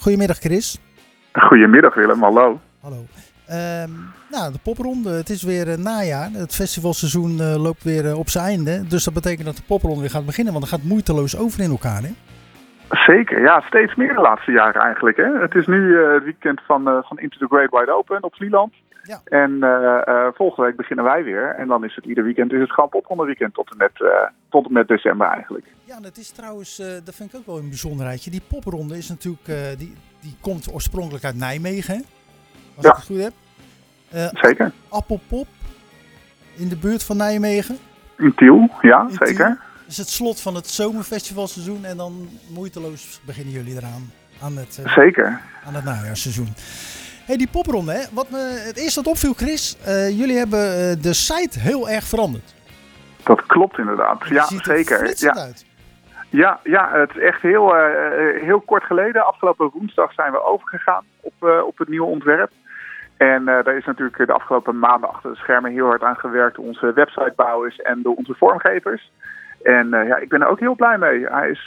Goedemiddag Chris. Goedemiddag Willem, hallo. Hallo. De popronde, het is weer najaar. Het festivalseizoen loopt weer op zijn einde. Dus dat betekent dat de popronde weer gaat beginnen, want het gaat moeiteloos over in elkaar, hè? Zeker, ja, steeds meer de laatste jaren eigenlijk. Hè? Het is nu het weekend van Into the Great Wide Open op Vlieland. Ja. En volgende week beginnen wij weer. En dan is het ieder weekend gewoon popronde weekend tot en met december eigenlijk. Ja, en het is trouwens, dat vind ik ook wel een bijzonderheidje. Die popronde is natuurlijk, die komt oorspronkelijk uit Nijmegen, hè? Als ik het goed heb. Zeker. Appelpop in de buurt van Nijmegen. In Tiel, ja, In zeker. Tiel. Het is het slot van het zomerfestivalseizoen en dan moeiteloos beginnen jullie eraan. Zeker. Aan het najaarsseizoen. Hey, die popronde, hè? Het eerste dat opviel, Chris, jullie hebben de site heel erg veranderd. Dat klopt inderdaad. Ja, ziet er zeker. flitsend uit. Ja, het is echt heel kort geleden. Afgelopen woensdag zijn we overgegaan op het nieuwe ontwerp. En daar is natuurlijk de afgelopen maanden achter de schermen heel hard aan gewerkt door onze websitebouwers en door onze vormgevers. En ik ben er ook heel blij mee. Hij is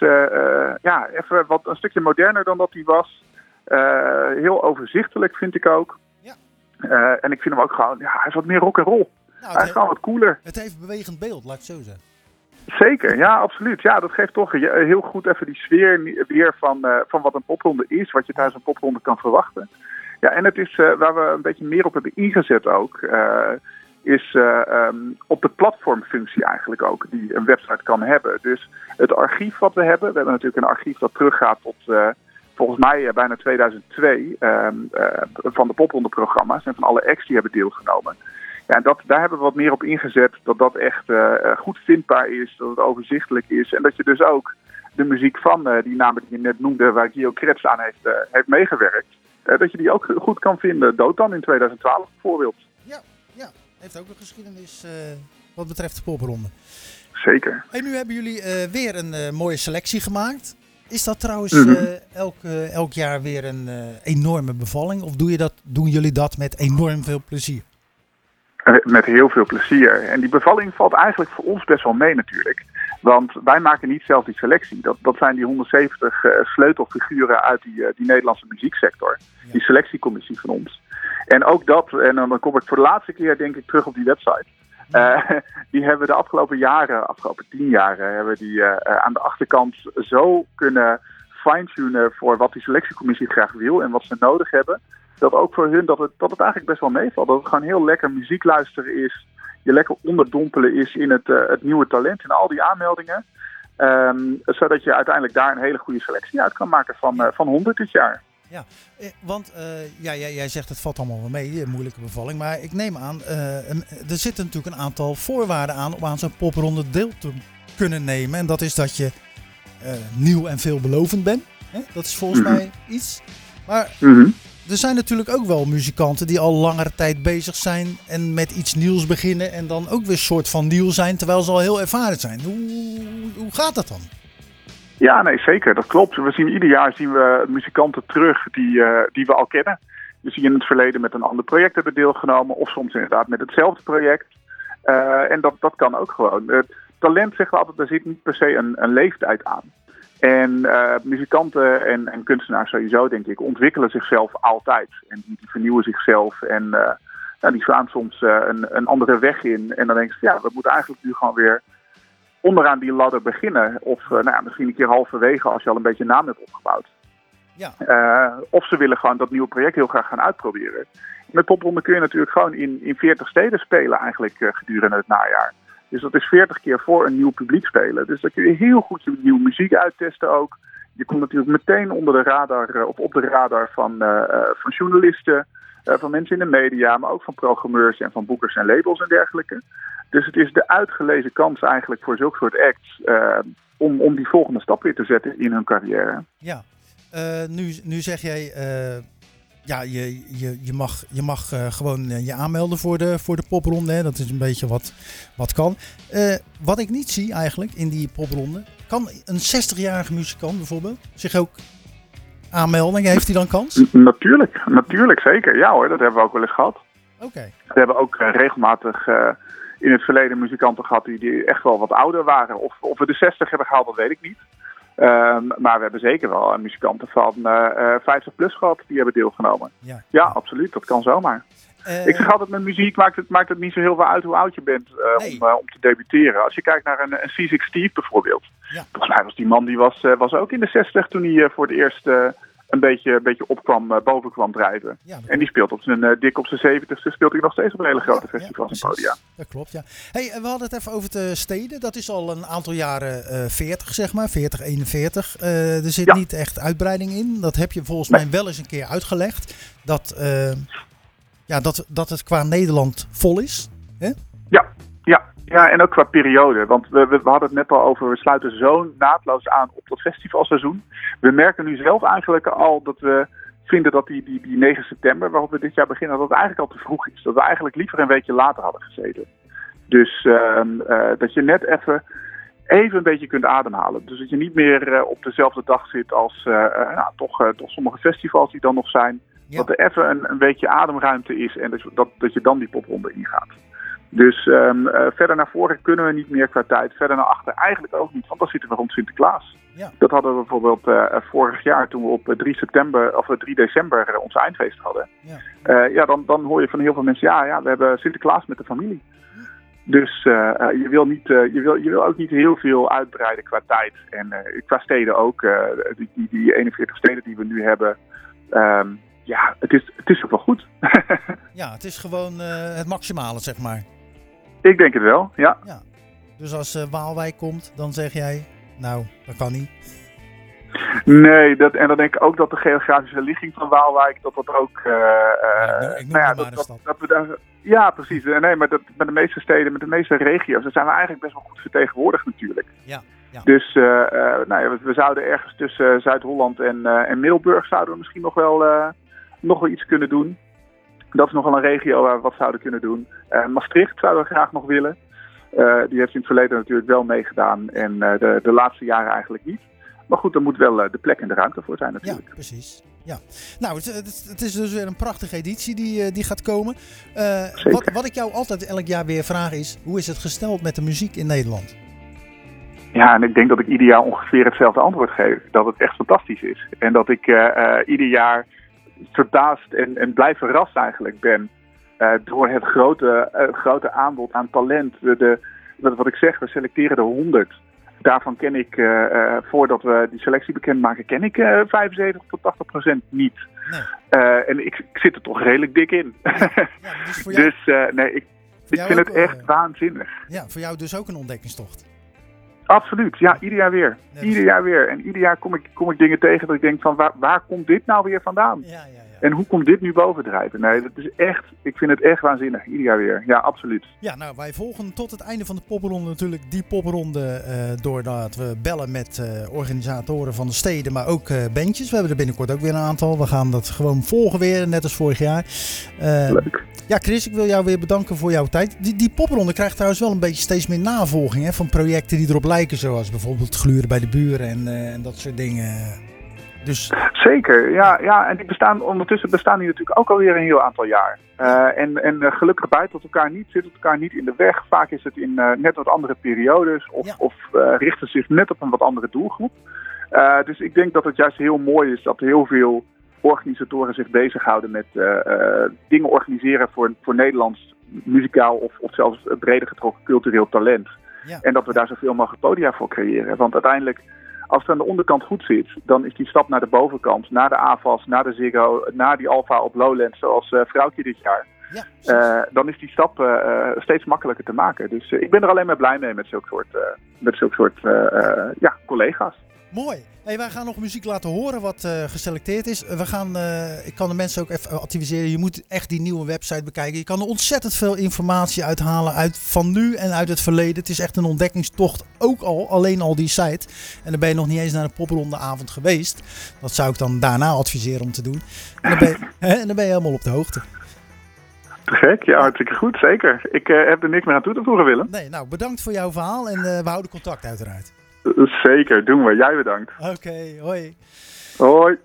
even een stukje moderner dan dat hij was. Heel overzichtelijk vind ik ook. Ja. En ik vind hem ook gewoon, hij is wat meer rock'n'roll. Hij is gewoon wat cooler. Het heeft bewegend beeld, laat ik het zo zeggen. Zeker, ja, absoluut. Ja, dat geeft toch heel goed even die sfeer weer van wat een popronde is, wat je tijdens een popronde kan verwachten. Ja, en het is waar we een beetje meer op hebben ingezet ook, is op de platformfunctie eigenlijk ook, die een website kan hebben. Dus het archief wat we hebben natuurlijk een archief dat teruggaat tot volgens mij bijna 2002 van de popronde-programma's en van alle acts die hebben deelgenomen. Ja, en daar hebben we wat meer op ingezet, dat echt goed vindbaar is, dat het overzichtelijk is. En dat je dus ook de muziek van die namen die je net noemde, waar Gio Kretz aan heeft meegewerkt, dat je die ook goed kan vinden. Dotan in 2012 bijvoorbeeld. Ja, heeft ook een geschiedenis wat betreft de popronde. Zeker. En nu hebben jullie weer een mooie selectie gemaakt. Is dat trouwens elk jaar weer een enorme bevalling? Of doen jullie dat met enorm veel plezier? Met heel veel plezier. En die bevalling valt eigenlijk voor ons best wel mee natuurlijk. Want wij maken niet zelf die selectie. Dat zijn die 170 sleutelfiguren uit die Nederlandse muzieksector. Ja. Die selectiecommissie van ons. En ook dat, en dan kom ik voor de laatste keer denk ik terug op die website. Die hebben we de afgelopen 10 jaar, hebben die aan de achterkant zo kunnen fine-tunen voor wat die selectiecommissie graag wil en wat ze nodig hebben. Dat ook voor hun dat het eigenlijk best wel meevalt. Dat het gewoon heel lekker muziek luisteren is. Je lekker onderdompelen is in het nieuwe talent en al die aanmeldingen. Zodat je uiteindelijk daar een hele goede selectie uit kan maken van 100 dit jaar. Ja, want jij zegt het valt allemaal wel mee, een moeilijke bevalling. Maar ik neem aan, er zitten natuurlijk een aantal voorwaarden aan om aan zo'n popronde deel te kunnen nemen. En dat is dat je nieuw en veelbelovend bent. Hè? Dat is volgens mij iets. Maar er zijn natuurlijk ook wel muzikanten die al langere tijd bezig zijn en met iets nieuws beginnen en dan ook weer soort van nieuw zijn, terwijl ze al heel ervaren zijn. Hoe gaat dat dan? Ja, nee, zeker. Dat klopt. Ieder jaar zien we muzikanten terug die we al kennen. Dus die in het verleden met een ander project hebben deelgenomen of soms inderdaad met hetzelfde project. En dat kan ook gewoon. Talent, zeggen we altijd, daar zit niet per se een leeftijd aan. En muzikanten en kunstenaars sowieso, denk ik, ontwikkelen zichzelf altijd. En die vernieuwen zichzelf en die slaan soms een andere weg in. En dan denk je, we moeten eigenlijk nu gewoon weer onderaan die ladder beginnen. Of misschien een keer halverwege als je al een beetje naam hebt opgebouwd. Ja. Of ze willen gewoon dat nieuwe project heel graag gaan uitproberen. Met popronde kun je natuurlijk gewoon in 40 steden spelen eigenlijk gedurende het najaar. Dus dat is 40 keer voor een nieuw publiek spelen. Dus dan kun je heel goed je nieuwe muziek uittesten ook. Je komt natuurlijk meteen onder de radar of op de radar van journalisten, van mensen in de media, maar ook van programmeurs en van boekers en labels en dergelijke. Dus het is de uitgelezen kans eigenlijk voor zulke soort acts om die volgende stap weer te zetten in hun carrière. Ja, nu zeg jij, je mag gewoon je aanmelden voor de popronde. Hè? Dat is een beetje wat kan. Wat ik niet zie eigenlijk in die popronde, kan een 60-jarige muzikant bijvoorbeeld zich ook aanmelden? Heeft hij dan kans? Natuurlijk, zeker. Ja hoor, dat hebben we ook wel eens gehad. Okay. We hebben ook regelmatig in het verleden muzikanten gehad die echt wel wat ouder waren. Of we de 60 hebben gehaald, dat weet ik niet. Maar we hebben zeker wel muzikanten van 50 plus gehad die hebben deelgenomen. Ja, absoluut. Dat kan zomaar. Ik zeg altijd, met muziek maakt het niet zo heel veel uit hoe oud je bent om te debuteren. Als je kijkt naar een Seasick Steve bijvoorbeeld. Ja. Volgens mij was die man, die was ook in de 60 toen hij voor het eerst een beetje boven kwam drijven. Ja, en die speelt dik op zijn 70ste, speelt hij nog steeds op hele grote festivals en podia. Dat klopt, ja. Hey, we hadden het even over de steden. Dat is al een aantal jaren 40, zeg maar, 40, 41. Er zit niet echt uitbreiding in. Dat heb je volgens mij wel eens een keer uitgelegd. Dat het qua Nederland vol is. Hè? Ja, en ook qua periode. Want we hadden het net al over, we sluiten zo naadloos aan op dat festivalseizoen. We merken nu zelf eigenlijk al dat we vinden dat die 9 september, waarop we dit jaar beginnen, dat het eigenlijk al te vroeg is. Dat we eigenlijk liever een weekje later hadden gezeten. Dus dat je net even een beetje kunt ademhalen. Dus dat je niet meer op dezelfde dag zit als toch sommige festivals die dan nog zijn. Ja. Dat er even een beetje ademruimte is en dat je dan die popronde ingaat. Dus verder naar voren kunnen we niet meer qua tijd. Verder naar achter eigenlijk ook niet, want dan zitten we rond Sinterklaas. Ja. Dat hadden we bijvoorbeeld vorig jaar toen we op 3 december ons eindfeest hadden. Ja. Dan hoor je van heel veel mensen, we hebben Sinterklaas met de familie. Dus je wil ook niet heel veel uitbreiden qua tijd. En qua steden ook. Die 41 steden die we nu hebben. Het is ook wel goed. Ja, het is gewoon het maximale, zeg maar. Ik denk het wel, ja. Dus als Waalwijk komt, dan zeg jij, nou, dat kan niet. Nee, en dan denk ik ook dat de geografische ligging van Waalwijk, dat ook... Ja, precies. Nee, maar met de meeste steden, met de meeste regio's, daar zijn we eigenlijk best wel goed vertegenwoordigd natuurlijk. Ja. Dus we zouden ergens tussen Zuid-Holland en Middelburg zouden we misschien nog wel iets kunnen doen. Dat is nogal een regio waar we wat zouden kunnen doen. Maastricht zouden we graag nog willen. Die heeft in het verleden natuurlijk wel meegedaan en de laatste jaren eigenlijk niet. Maar goed, er moet wel de plek en de ruimte voor zijn natuurlijk. Ja, precies. Ja. Nou, het is dus weer een prachtige editie die gaat komen. Wat ik jou altijd elk jaar weer vraag is, hoe is het gesteld met de muziek in Nederland? Ja, en ik denk dat ik ieder jaar ongeveer hetzelfde antwoord geef. Dat het echt fantastisch is. En dat ik ieder jaar verbaasd en blij verrast eigenlijk ben door het grote aanbod aan talent. Wat ik zeg, we selecteren er 100. Daarvan ken ik, voordat we die selectie bekendmaken, ken ik 75-80% niet. Nee. En ik zit er toch redelijk dik in. Dus voor jou, ik vind het echt waanzinnig. Ja, voor jou dus ook een ontdekkingstocht. Absoluut, ja, ieder jaar weer. Ieder jaar weer. En ieder jaar kom ik dingen tegen dat ik denk van waar komt dit nou weer vandaan? Ja. En hoe komt dit nu bovendrijven? Nee, dat is echt, ik vind het echt waanzinnig. Ieder jaar weer. Ja, absoluut. Ja, nou, wij volgen tot het einde van de popronde natuurlijk die popronde doordat we bellen met organisatoren van de steden, maar ook bandjes. We hebben er binnenkort ook weer een aantal. We gaan dat gewoon volgen weer, net als vorig jaar. Leuk. Ja, Chris, ik wil jou weer bedanken voor jouw tijd. Die popronde krijgt trouwens wel een beetje steeds meer navolging, hè, van projecten die erop lijken, zoals bijvoorbeeld Gluren bij de buren en dat soort dingen. Dus... Zeker, ja. En ondertussen bestaan die natuurlijk ook alweer een heel aantal jaar. En gelukkig buiten elkaar niet, zit elkaar niet in de weg. Vaak is het in net wat andere periodes of richten zich net op een wat andere doelgroep. Dus ik denk dat het juist heel mooi is dat heel veel organisatoren zich bezighouden met dingen organiseren voor Nederlands muzikaal of zelfs breder getrokken cultureel talent. Ja. En dat we daar zoveel mogelijk podia voor creëren. Want uiteindelijk, als het aan de onderkant goed zit, dan is die stap naar de bovenkant, naar de AVAS, naar de Ziggo, naar die Alfa op Lowlands, zoals Vrouwtje dit jaar. Ja, dan is die stap steeds makkelijker te maken. Dus ik ben er alleen maar blij mee met zulke soort collega's. Mooi. Hey, wij gaan nog muziek laten horen wat geselecteerd is. Ik kan de mensen ook even adviseren. Je moet echt die nieuwe website bekijken. Je kan er ontzettend veel informatie uithalen van nu en uit het verleden. Het is echt een ontdekkingstocht. Ook alleen al die site. En dan ben je nog niet eens naar een poprondeavond geweest. Dat zou ik dan daarna adviseren om te doen. En dan ben je helemaal op de hoogte. Te gek, ja, hartstikke goed, zeker. Ik heb er niks meer aan toe te voegen, Willem. Nee, nou, bedankt voor jouw verhaal en we houden contact uiteraard. Zeker, doen we. Jij bedankt. Oké, hoi. Hoi.